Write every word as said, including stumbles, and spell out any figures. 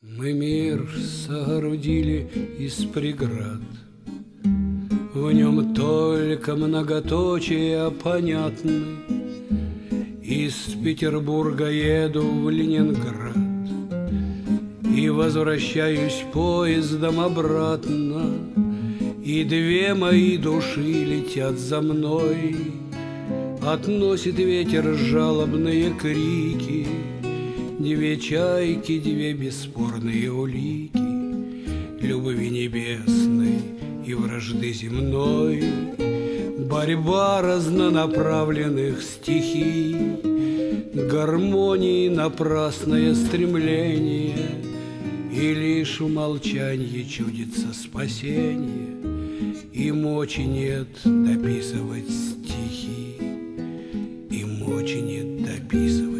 Мы мир соорудили из преград, в нем только многоточия понятны. Из Петербурга еду в Ленинград и возвращаюсь поездом обратно, и две мои души летят за мной. Относит ветер жалобные крики, две чайки, две бесспорные улики любви небесной и вражды земной. Борьба разнонаправленных стихий, гармонии напрасное стремление, и лишь в молчанье чудится спасение, и мочи нет дописывать стихи, и мочи нет дописывать.